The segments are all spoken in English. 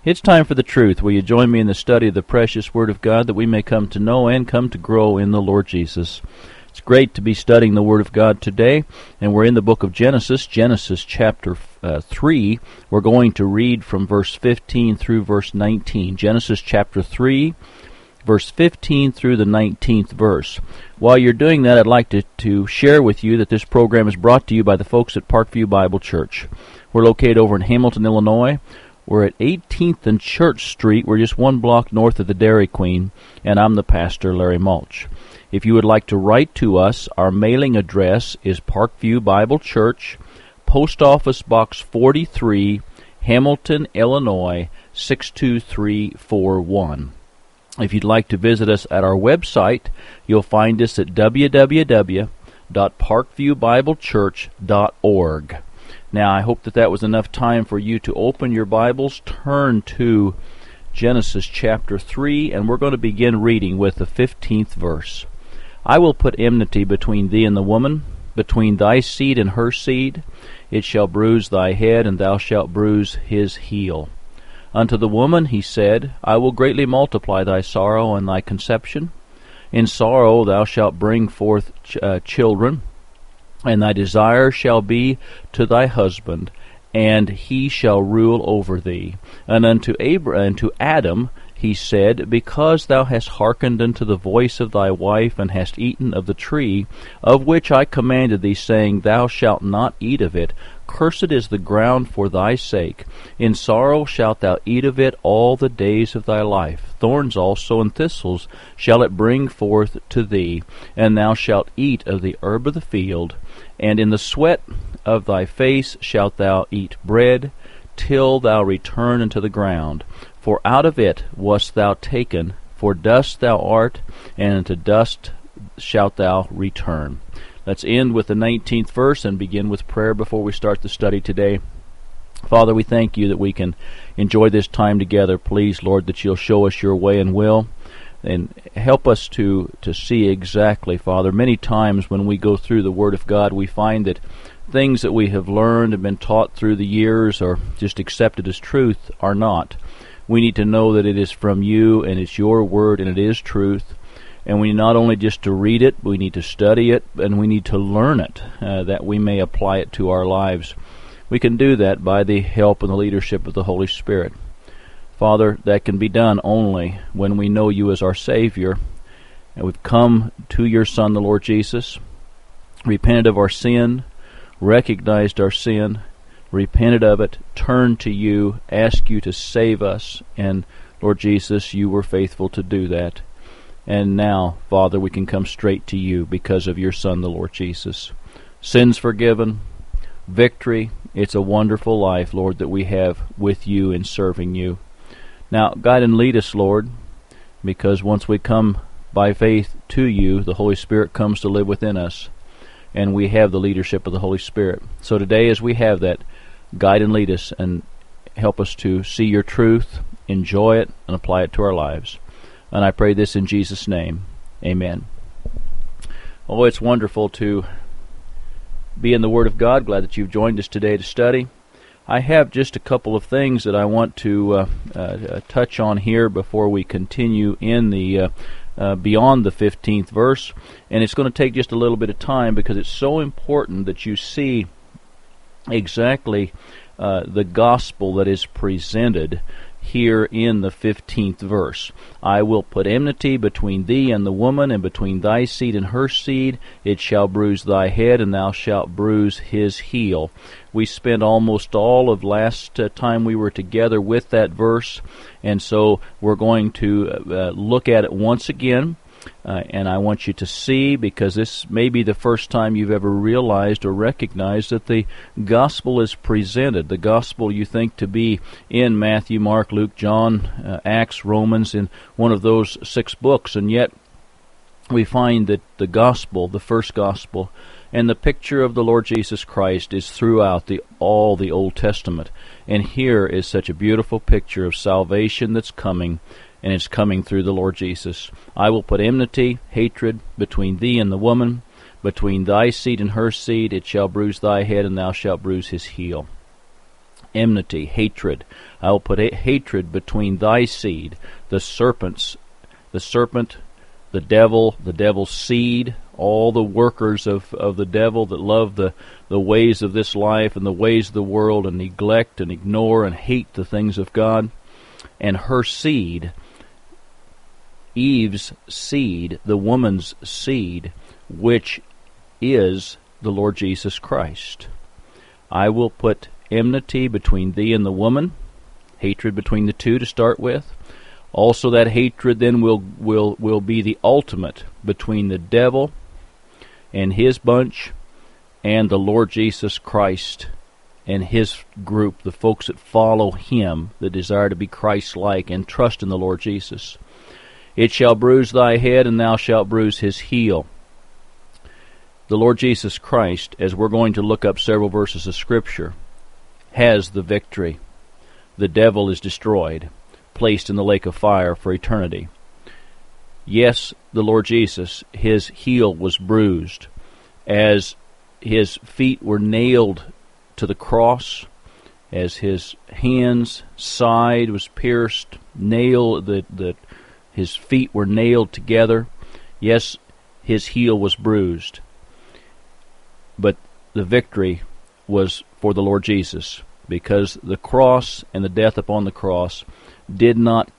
It's time for the truth. Will you join me in the study of the precious Word of God that we may come to know and come to grow in the Lord Jesus? It's great to be studying the Word of God today, and we're in the book of Genesis, chapter 3. We're going to read from verse 15 through verse 19. Genesis chapter 3, verse 15 through the 19th verse. While you're doing that, I'd like to share with you that this program is brought to you by the folks at Parkview Bible Church. We're located over in Hamilton, Illinois. We're at 18th and Church Street. We're just one block north of the Dairy Queen, and I'm the pastor, Larry Mulch. If you would like to write to us, our mailing address is Parkview Bible Church, Post Office Box 43, Hamilton, Illinois, 62341. If you'd like to visit us at our website, you'll find us at www.parkviewbiblechurch.org. Now, I hope that was enough time for you to open your Bibles, turn to Genesis chapter 3, and we're going to begin reading with the 15th verse. I will put enmity between thee and the woman, between thy seed and her seed. It shall bruise thy head, and thou shalt bruise his heel. Unto the woman he said, I will greatly multiply thy sorrow and thy conception. In sorrow thou shalt bring forth children, and thy desire shall be to thy husband, and he shall rule over thee. And unto Adam he said, because thou hast hearkened unto the voice of thy wife, and hast eaten of the tree, of which I commanded thee, saying, Thou shalt not eat of it, cursed is the ground for thy sake. In sorrow shalt thou eat of it all the days of thy life. Thorns also and thistles shall it bring forth to thee, and thou shalt eat of the herb of the field. And in the sweat of thy face shalt thou eat bread, till thou return unto the ground. For out of it wast thou taken, for dust thou art, and unto dust shalt thou return. Let's end with the 19th verse and begin with prayer before we start the study today. Father, we thank you that we can enjoy this time together. Please, Lord, that you'll show us your way and will, and help us to see exactly, Father. Many times when we go through the Word of God, we find that things that we have learned and been taught through the years or just accepted as truth are not. We need to know that it is from you, and it's your Word, and it is truth. And we need not only just to read it, we need to study it, and we need to learn it, that we may apply it to our lives. We can do that by the help and the leadership of the Holy Spirit. Father, that can be done only when we know you as our Savior, and we've come to your Son, the Lord Jesus, repented of our sin, recognized our sin, repented of it, turned to you, asked you to save us, and Lord Jesus, you were faithful to do that. And now, Father, we can come straight to you because of your Son, the Lord Jesus. Sins forgiven, victory. It's a wonderful life, Lord, that we have with you in serving you. Now, guide and lead us, Lord, because once we come by faith to you, the Holy Spirit comes to live within us, and we have the leadership of the Holy Spirit. So today, as we have that, guide and lead us and help us to see your truth, enjoy it, and apply it to our lives. And I pray this in Jesus' name. Amen. Oh, it's wonderful to be in the Word of God. Glad that you've joined us today to study. I have just a couple of things that I want to touch on here before we continue in the beyond the 15th verse. And it's going to take just a little bit of time because it's so important that you see exactly the gospel that is presented here in the 15th verse. I will put enmity between thee and the woman, and between thy seed and her seed. It shall bruise thy head, and thou shalt bruise his heel. We spent almost all of last time we were together with that verse, and so we're going to look at it once again. And I want you to see, because this may be the first time you've ever realized or recognized that the gospel is presented. The gospel you think to be in Matthew, Mark, Luke, John, Acts, Romans, in one of those 6 books, and yet we find that the gospel, the first gospel, and the picture of the Lord Jesus Christ is throughout all the Old Testament. And here is such a beautiful picture of salvation that's coming, and it's coming through the Lord Jesus. I will put enmity, hatred, between thee and the woman, between thy seed and her seed. It shall bruise thy head, and thou shalt bruise his heel. enmity, hatred. I will put hatred between thy seed, the serpent, the devil's seed, all the workers of the devil that love the ways of this life and the ways of the world and neglect and ignore and hate the things of God, and her seed, Eve's seed, the woman's seed, which is the Lord Jesus Christ. I will put enmity between thee and the woman, hatred between the two to start with. Also that hatred then will be the ultimate between the devil and his bunch and the Lord Jesus Christ and his group, the folks that follow him, that desire to be Christ-like and trust in the Lord Jesus. It shall bruise thy head, and thou shalt bruise his heel. The Lord Jesus Christ, as we're going to look up several verses of Scripture, has the victory. The devil is destroyed, placed in the lake of fire for eternity. Yes, the Lord Jesus, his heel was bruised, as his feet were nailed to the cross, as his hands' side was pierced, his feet were nailed together. Yes, his heel was bruised. But the victory was for the Lord Jesus, because the cross and the death upon the cross did not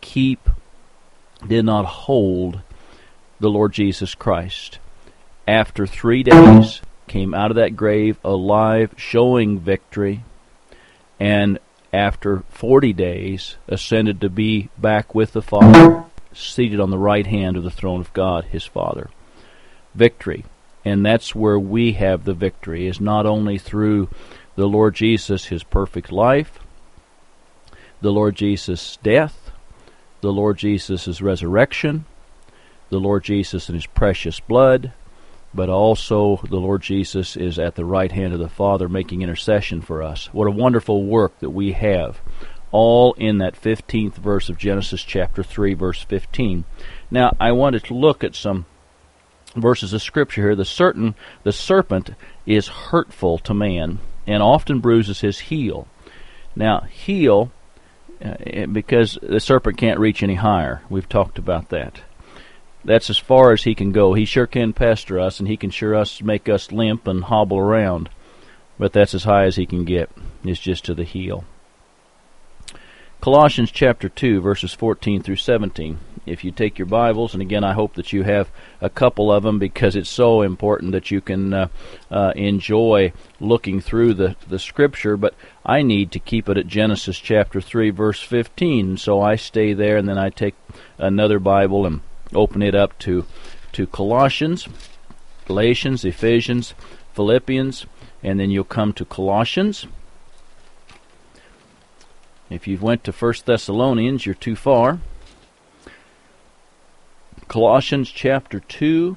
hold the Lord Jesus Christ. After 3 days, came out of that grave alive, showing victory, and after 40 days, ascended to be back with the Father, seated on the right hand of the throne of God, his Father. Victory. And that's where we have the victory, is not only through the Lord Jesus, his perfect life, the Lord Jesus' death, the Lord Jesus' resurrection, the Lord Jesus and his precious blood, but also the Lord Jesus is at the right hand of the Father making intercession for us. What a wonderful work that we have, all in that 15th verse of Genesis chapter 3, verse 15. Now, I wanted to look at some verses of Scripture here. The serpent is hurtful to man and often bruises his heel. Now, heel, because the serpent can't reach any higher. We've talked about that. That's as far as he can go. He sure can pester us, and he can sure make us limp and hobble around. But that's as high as he can get. It's just to the heel. Colossians chapter 2, verses 14 through 17. If you take your Bibles, and again I hope that you have a couple of them, because it's so important that you can enjoy looking through the Scripture, but I need to keep it at Genesis chapter 3, verse 15, so I stay there, and then I take another Bible and open it up to Colossians, Galatians, Ephesians, Philippians, and then you'll come to Colossians. If you went to 1 Thessalonians, you're too far. Colossians chapter 2,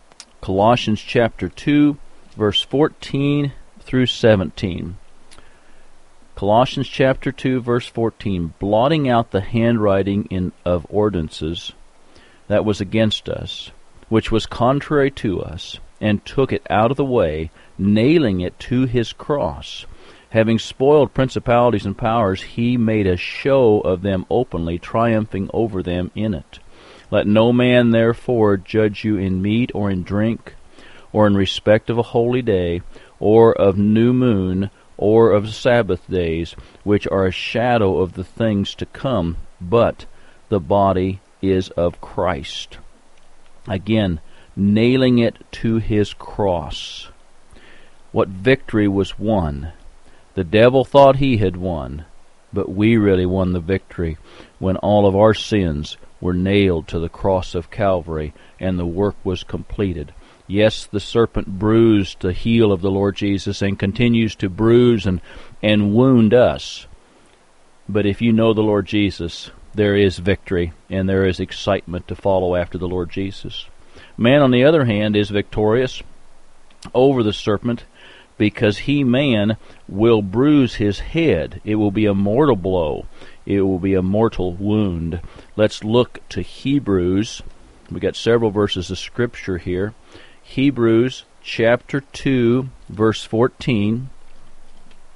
verse 14 through 17. Colossians chapter 2, verse 14, blotting out the handwriting of ordinances that was against us, which was contrary to us, and took it out of the way, nailing it to his cross. Having spoiled principalities and powers, he made a show of them openly, triumphing over them in it. Let no man therefore judge you in meat or in drink, or in respect of a holy day, or of new moon, or of Sabbath days, which are a shadow of the things to come, but the body is of Christ. Again, nailing it to his cross. What victory was won? The devil thought he had won, but we really won the victory when all of our sins were nailed to the cross of Calvary and the work was completed. Yes, the serpent bruised the heel of the Lord Jesus and continues to bruise and wound us. But if you know the Lord Jesus, there is victory and there is excitement to follow after the Lord Jesus. Man, on the other hand, is victorious over the serpent, because he, man, will bruise his head. It will be a mortal blow. It will be a mortal wound. Let's look to Hebrews. We got several verses of Scripture here. Hebrews chapter 2, verse 14.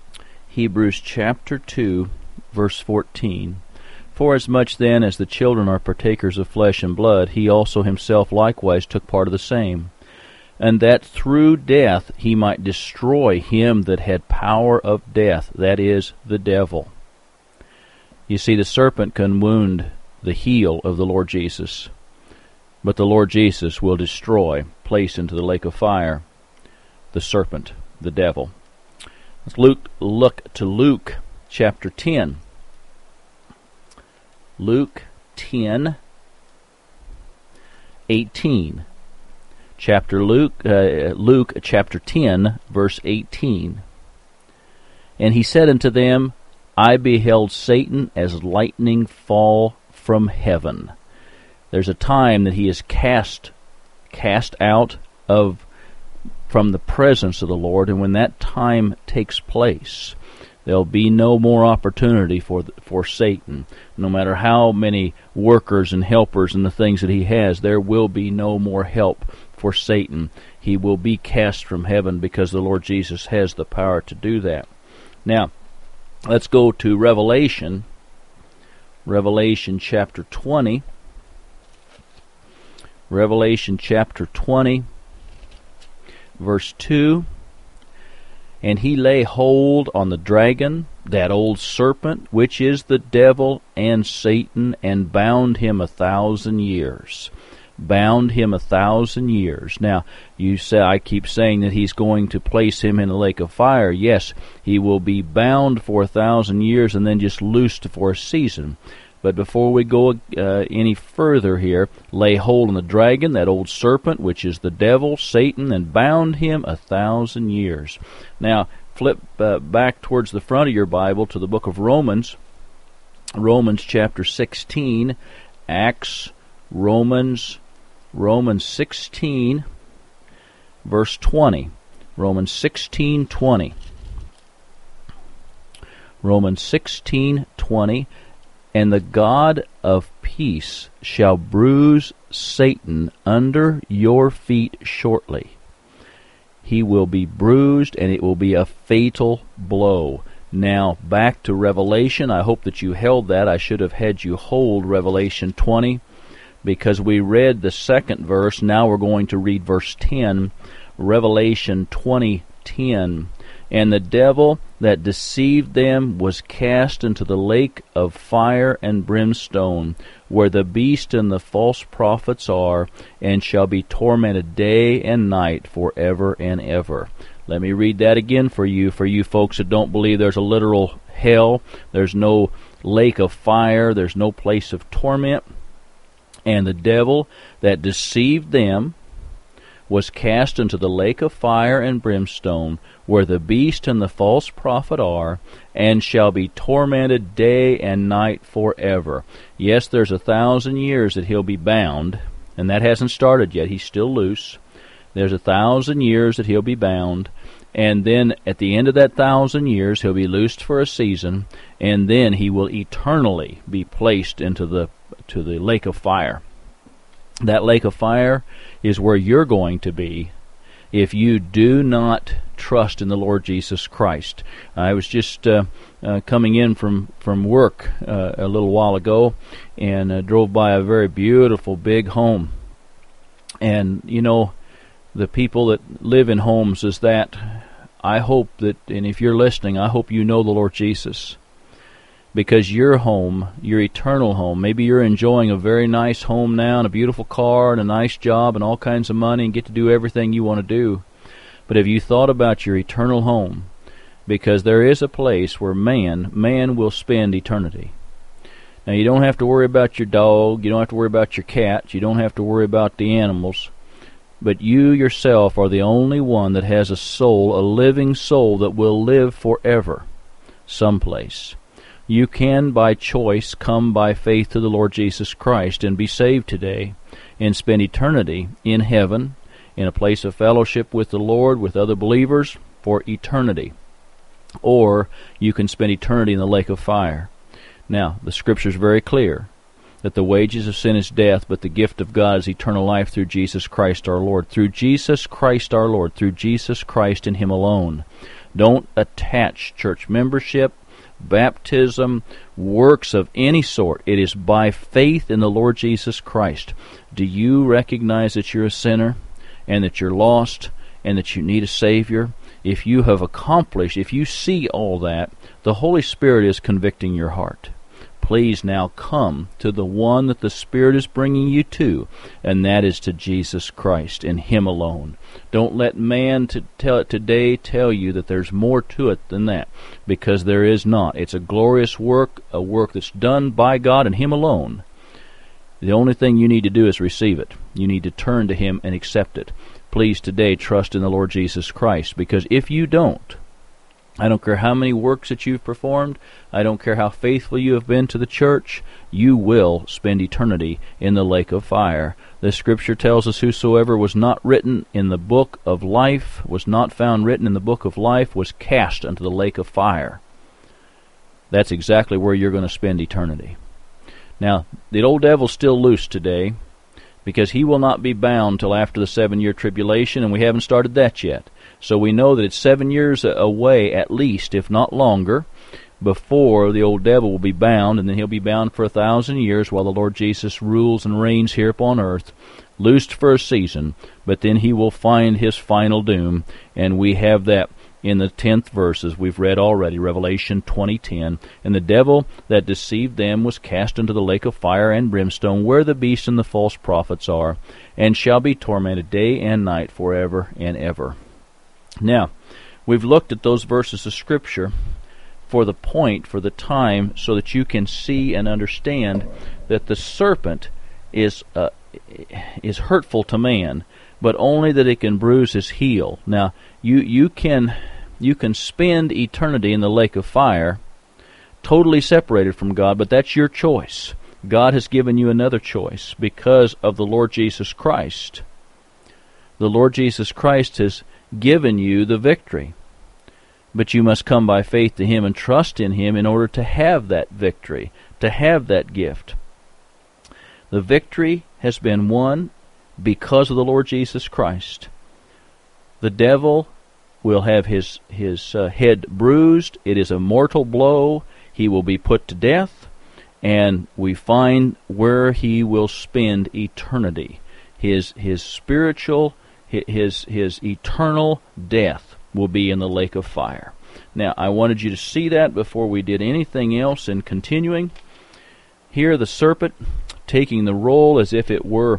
Hebrews chapter 2, verse 14. Forasmuch then as the children are partakers of flesh and blood, he also himself likewise took part of the same, and that through death he might destroy him that had power of death, that is, the devil. You see, the serpent can wound the heel of the Lord Jesus, but the Lord Jesus will destroy, place into the lake of fire, the serpent, the devil. Let's look to Luke chapter 10. Luke 10, 18. Luke chapter 10, verse 18. And he said unto them, I beheld Satan as lightning fall from heaven. There's a time that he is cast out from the presence of the Lord, and when that time takes place, there'll be no more opportunity for Satan. No matter how many workers and helpers and the things that he has, there will be no more help for Satan. He will be cast from heaven because the Lord Jesus has the power to do that. Now, let's go to Revelation. Revelation chapter 20. Revelation chapter 20, verse 2. And he lay hold on the dragon, that old serpent, which is the devil and Satan, and bound him 1,000 years. Bound him 1,000 years. Now, you say, I keep saying that he's going to place him in a lake of fire. Yes, he will be bound for 1,000 years and then just loosed for a season. But before we go any further here, lay hold on the dragon, that old serpent, which is the devil, Satan, and bound him 1,000 years. Now, flip back towards the front of your Bible to the book of Romans. Romans chapter 16, Acts, Romans 16, verse 20. Romans 16:20. Romans 16:20. And the God of peace shall bruise Satan under your feet shortly. He will be bruised, and it will be a fatal blow. Now, back to Revelation. I hope that you held that. I should have had you hold Revelation 20, because we read the second verse. Now we're going to read verse 10. Revelation 20:10. And the devil that deceived them was cast into the lake of fire and brimstone, where the beast and the false prophets are, and shall be tormented day and night forever and ever. Let me read that again for you folks that don't believe there's a literal hell. There's no lake of fire. There's no place of torment. And the devil that deceived them was cast into the lake of fire and brimstone, where the beast and the false prophet are, and shall be tormented day and night forever. Yes, there's 1,000 years that he'll be bound, and that hasn't started yet. He's still loose. There's 1,000 years that he'll be bound, and then at the end of that 1,000 years, he'll be loosed for a season, and then he will eternally be placed into the lake of fire. That lake of fire is where you're going to be if you do not trust in the Lord Jesus Christ. I was just coming in from work a little while ago, and drove by a very beautiful big home. And, you know, the people that live in homes is that I hope that, and if you're listening, I hope you know the Lord Jesus. Because your home, your eternal home, maybe you're enjoying a very nice home now and a beautiful car and a nice job and all kinds of money and get to do everything you want to do. But have you thought about your eternal home? Because there is a place where man will spend eternity. Now, you don't have to worry about your dog, you don't have to worry about your cats, you don't have to worry about the animals, but you yourself are the only one that has a soul, a living soul that will live forever someplace. You can, by choice, come by faith to the Lord Jesus Christ and be saved today and spend eternity in heaven, in a place of fellowship with the Lord, with other believers, for eternity. Or you can spend eternity in the lake of fire. Now, the Scripture is very clear that the wages of sin is death, but the gift of God is eternal life through Jesus Christ our Lord. Through Jesus Christ our Lord, through Jesus Christ and Him alone. Don't attach church membership, baptism, works of any sort. It is by faith in the Lord Jesus Christ. Do you recognize that you're a sinner and that you're lost and that you need a Savior? If you have accomplished, if you see all that, the Holy Spirit is convicting your heart. Please now come to the one that the Spirit is bringing you to, and that is to Jesus Christ and Him alone. Don't let man today tell you that there's more to it than that, because there is not. It's a glorious work, a work that's done by God and Him alone. The only thing you need to do is receive it. You need to turn to Him and accept it. Please today trust in the Lord Jesus Christ, because if you don't, I don't care how many works that you've performed, I don't care how faithful you have been to the church, you will spend eternity in the lake of fire. The Scripture tells us, whosoever was not written in the book of life, was not found written in the book of life, was cast into the lake of fire. That's exactly where you're going to spend eternity. Now, the old devil's still loose today, because he will not be bound till after the 7-year tribulation, and we haven't started that yet. So we know that it's 7 years away at least, if not longer, before the old devil will be bound, and then he'll be bound for 1,000 years while the Lord Jesus rules and reigns here upon earth, loosed for a season, but then he will find his final doom, and we have that in the 10th verse, as we've read already, Revelation 20:10. And the devil that deceived them was cast into the lake of fire and brimstone, where the beast and the false prophets are, and shall be tormented day and night forever and ever. Now, we've looked at those verses of Scripture for the point, for the time, so that you can see and understand that the serpent is hurtful to man, but only that it can bruise his heel. Now, you can spend eternity in the lake of fire, totally separated from God, but that's your choice. God has given you another choice because of the Lord Jesus Christ. The Lord Jesus Christ has given you the victory, but you must come by faith to Him and trust in Him in order to have that victory, to have that gift. The victory has been won because of the Lord Jesus Christ. The devil will have his head bruised. It is a mortal blow. He will be put to death, and we find where he will spend eternity. His spiritual, his eternal death will be in the lake of fire. Now, I wanted you to see that before we did anything else in continuing. Here, the serpent taking the role as if it were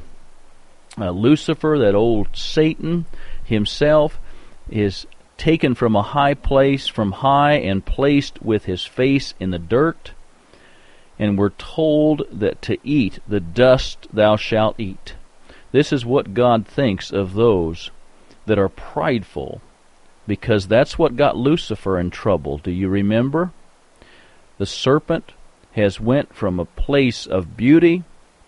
Lucifer, that old Satan himself, is taken from a high place, from high, and placed with his face in the dirt. And we're told that to eat the dust thou shalt eat. This is what God thinks of those that are prideful, because that's what got Lucifer in trouble. Do you remember? The serpent has went from a place of beauty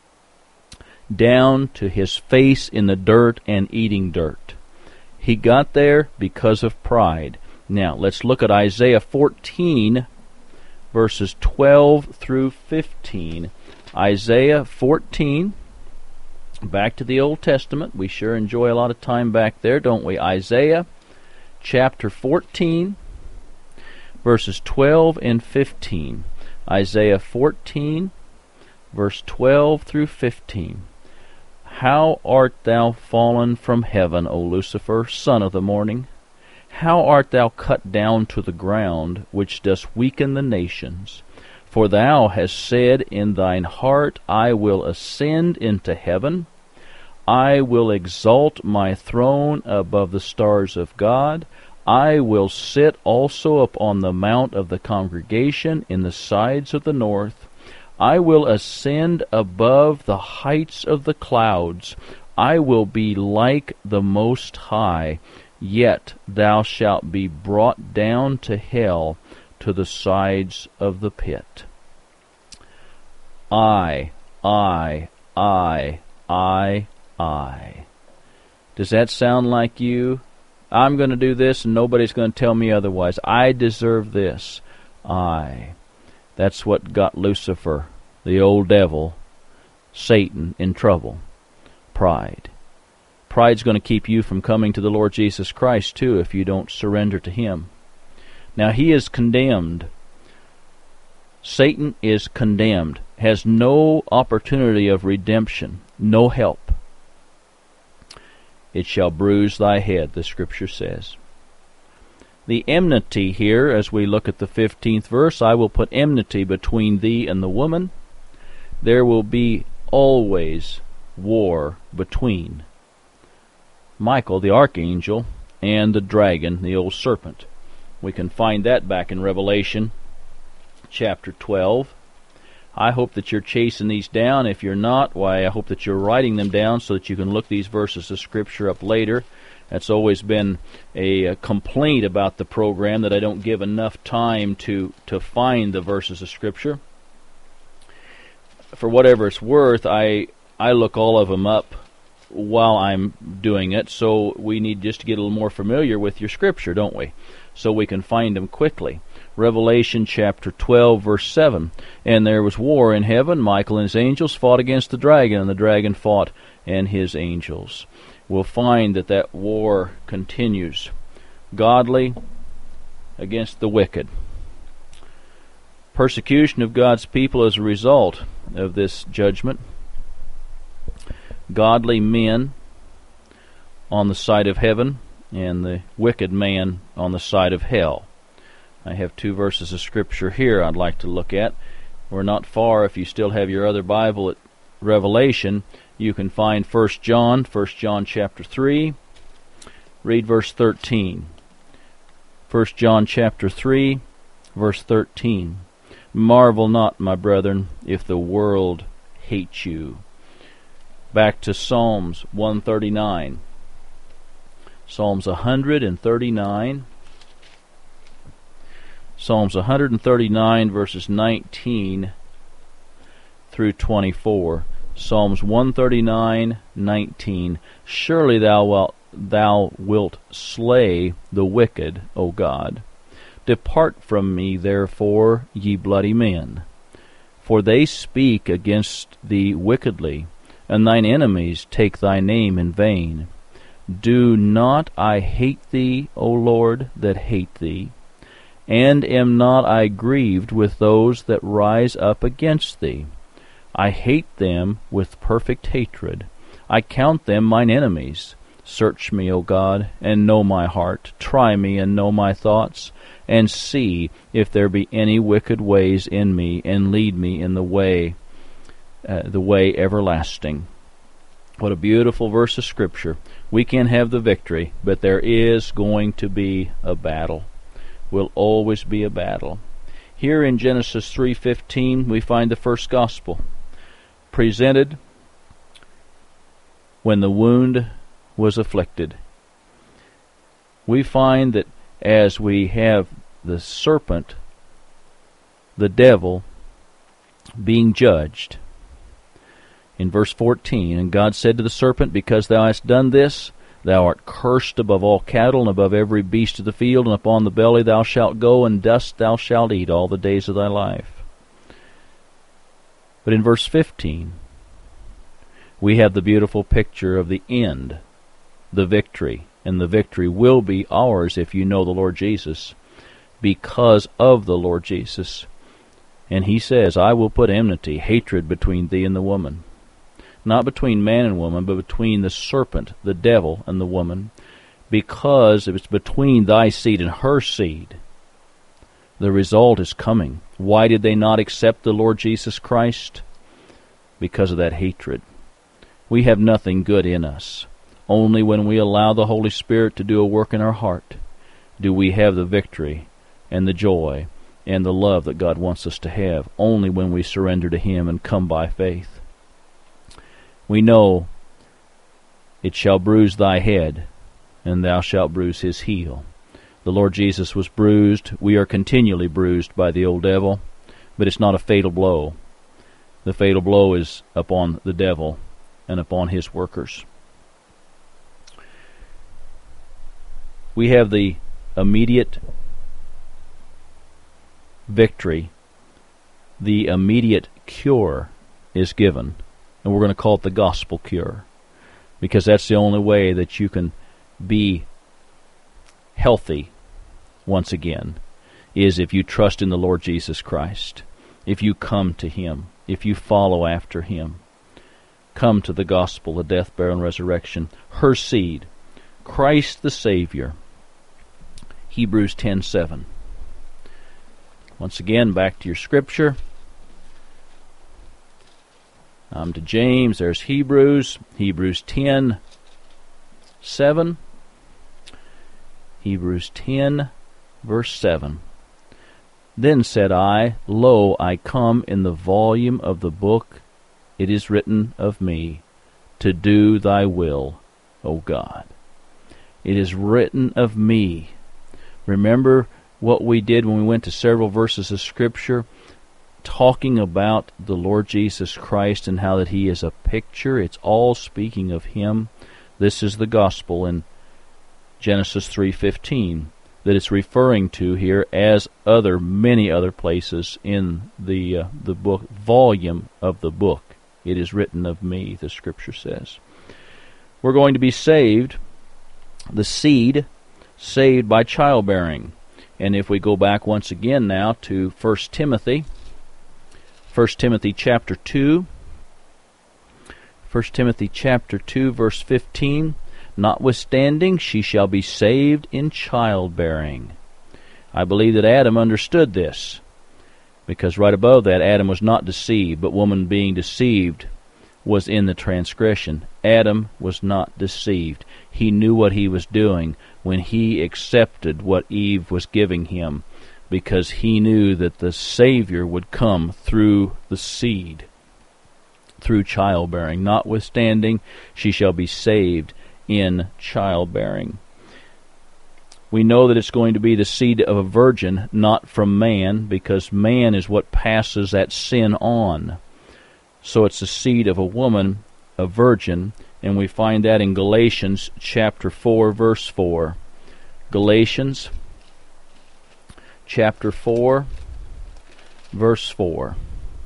down to his face in the dirt and eating dirt. He got there because of pride. Now, let's look at Isaiah 14, verses 12 through 15. Isaiah 14, back to the Old Testament. We sure enjoy a lot of time back there, don't we? Isaiah chapter 14, verses 12 and 15. Isaiah 14, verse 12 through 15. How art thou fallen from heaven, O Lucifer, son of the morning? How art thou cut down to the ground, which dost weaken the nations? For thou hast said in thine heart, I will ascend into heaven. I will exalt my throne above the stars of God. I will sit also upon the mount of the congregation in the sides of the north. I will ascend above the heights of the clouds. I will be like the Most High. Yet thou shalt be brought down to hell, to the sides of the pit. I. Does that sound like you? I'm going to do this and nobody's going to tell me otherwise. I deserve this. That's what got Lucifer, the old devil, Satan, in trouble. Pride. Pride's going to keep you from coming to the Lord Jesus Christ, too, if you don't surrender to Him. Now he is condemned. Satan is condemned, has no opportunity of redemption, no help. It shall bruise thy head, the Scripture says. The enmity here, as we look at the 15th verse, I will put enmity between thee and the woman. There will be always war between Michael, the archangel, and the dragon, the old serpent. We can find that back in Revelation chapter 12. I hope that you're chasing these down. If you're not, why, I hope that you're writing them down so that you can look these verses of Scripture up later. That's always been a complaint about the program, that I don't give enough time to find the verses of Scripture. For whatever it's worth, I look all of them up while I'm doing it, so we need just to get a little more familiar with your Scripture, don't we? So we can find them quickly. Revelation chapter 12, verse 7. And there was war in heaven. Michael and his angels fought against the dragon, and the dragon fought and his angels. We'll find that war continues. Godly against the wicked. Persecution of God's people as a result of this judgment. Godly men on the side of heaven, and the wicked man on the side of hell. I have two verses of Scripture here I'd like to look at. We're not far. If you still have your other Bible at Revelation, you can find 1 John chapter 3. Read verse 13. 1 John chapter 3, verse 13. Marvel not, my brethren, if the world hate you. Back to Psalms 139. Psalms 139. Psalms 139, verses 19 through 24. Psalms 139, 19. Surely thou wilt slay the wicked, O God. Depart from me, therefore, ye bloody men. For they speak against thee wickedly, and thine enemies take thy name in vain. Do not I hate thee, O Lord, that hate thee? And am not I grieved with those that rise up against thee? I hate them with perfect hatred. I count them mine enemies. Search me, O God, and know my heart. Try me and know my thoughts, and see if there be any wicked ways in me, and lead me in the way everlasting. What a beautiful verse of Scripture. We can have the victory, but there is going to be a battle. Will always be a battle. Here in Genesis 3:15 we find the first gospel presented when the wound was afflicted. We find that as we have the serpent, the devil, being judged. In verse 14, and God said to the serpent, because thou hast done this, thou art cursed above all cattle, and above every beast of the field, and upon the belly thou shalt go, and dust thou shalt eat all the days of thy life. But in verse 15, we have the beautiful picture of the end, the victory, and the victory will be ours if you know the Lord Jesus, because of the Lord Jesus. And he says, I will put enmity, hatred between thee and the woman. Not between man and woman, but between the serpent, the devil, and the woman, because if it's between thy seed and her seed, the result is coming. Why did they not accept the Lord Jesus Christ? Because of that hatred. We have nothing good in us. Only when we allow the Holy Spirit to do a work in our heart do we have the victory and the joy and the love that God wants us to have. Only when we surrender to Him and come by faith. We know it shall bruise thy head, and thou shalt bruise his heel. The Lord Jesus was bruised. We are continually bruised by the old devil, but it's not a fatal blow. The fatal blow is upon the devil and upon his workers. We have the immediate victory. The immediate cure is given. And we're going to call it the gospel cure, because that's the only way that you can be healthy once again. is if you trust in the Lord Jesus Christ, if you come to Him, if you follow after Him. Come to the gospel, the death, burial, and resurrection. Her seed, Christ the Savior. Hebrews 10:7. Once again, back to your scripture. I'm to James. There's Hebrews. Hebrews 10:7. Hebrews 10, verse 7. Then said I, Lo, I come in the volume of the book. It is written of me, to do thy will, O God. It is written of me. Remember what we did when we went to several verses of Scripture, talking about the Lord Jesus Christ and how that He is a picture. It's all speaking of Him. This is the gospel in Genesis 3:15 that it's referring to here, as many other places in the book, volume of the book. It is written of me, the Scripture says. We're going to be saved, the seed, saved by childbearing. And if we go back once again now to 1 Timothy chapter 2, 1 Timothy chapter 2, verse 15, Notwithstanding, she shall be saved in childbearing. I believe that Adam understood this, because right above that, Adam was not deceived, but woman being deceived was in the transgression. Adam was not deceived. He knew what he was doing when he accepted what Eve was giving him, because he knew that the Savior would come through the seed, through childbearing. Notwithstanding, she shall be saved in childbearing. We know that it's going to be the seed of a virgin, not from man, because man is what passes that sin on. So it's the seed of a woman, a virgin, and we find that in Galatians chapter 4, verse 4. Galatians chapter 4, verse 4.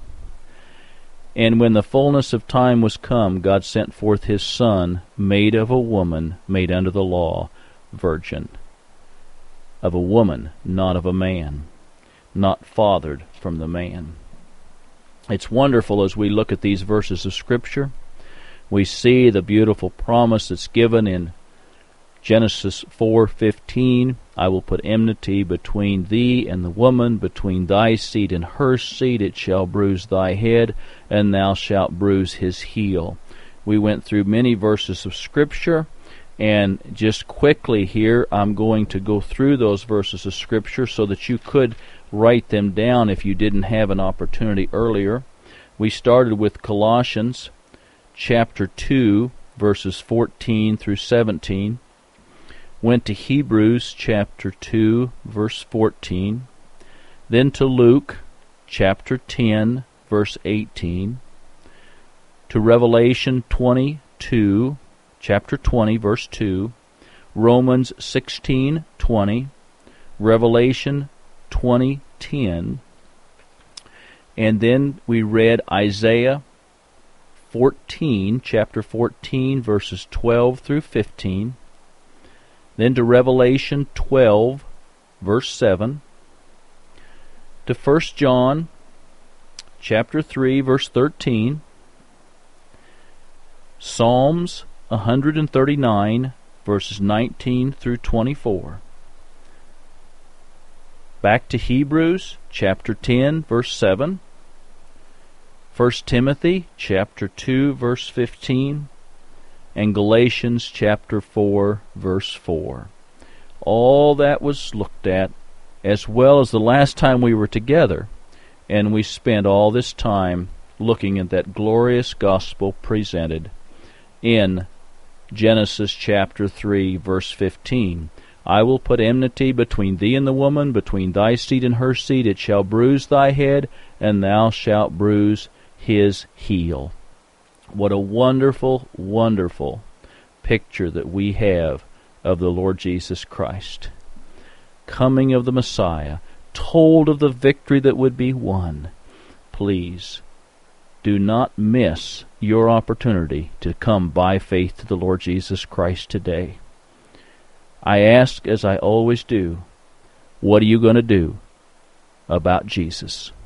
And when the fullness of time was come, God sent forth His Son, made of a woman, made under the law, virgin. Of a woman, not of a man, not fathered from the man. It's wonderful as we look at these verses of Scripture. We see the beautiful promise that's given in Genesis 4:15. I will put enmity between thee and the woman, between thy seed and her seed. It shall bruise thy head, and thou shalt bruise his heel. We went through many verses of Scripture, and just quickly here, I'm going to go through those verses of Scripture so that you could write them down if you didn't have an opportunity earlier. We started with Colossians chapter 2, verses 14 through 17. Went to Hebrews chapter 2, verse 14. Then to Luke chapter 10, verse 18. To Revelation 22, chapter 20, verse 2, Romans 16:20, Revelation 20:10, and then we read Isaiah 14, chapter 14, verses 12 through 15, then to Revelation 12, verse 7, to 1 John chapter 3, verse 13, Psalms 139, verses 19 through 24. Back to Hebrews chapter 10, verse 7. 1 Timothy chapter 2, verse 15. And Galatians chapter 4, verse 4. All that was looked at, as well as the last time we were together, and we spent all this time looking at that glorious gospel presented in Genesis chapter 3, verse 15. I will put enmity between thee and the woman, between thy seed and her seed. It shall bruise thy head, and thou shalt bruise his heel. What a wonderful, wonderful picture that we have of the Lord Jesus Christ. Coming of the Messiah, told of the victory that would be won. Please, do not miss your opportunity to come by faith to the Lord Jesus Christ today. I ask, as I always do, what are you going to do? about Jesus.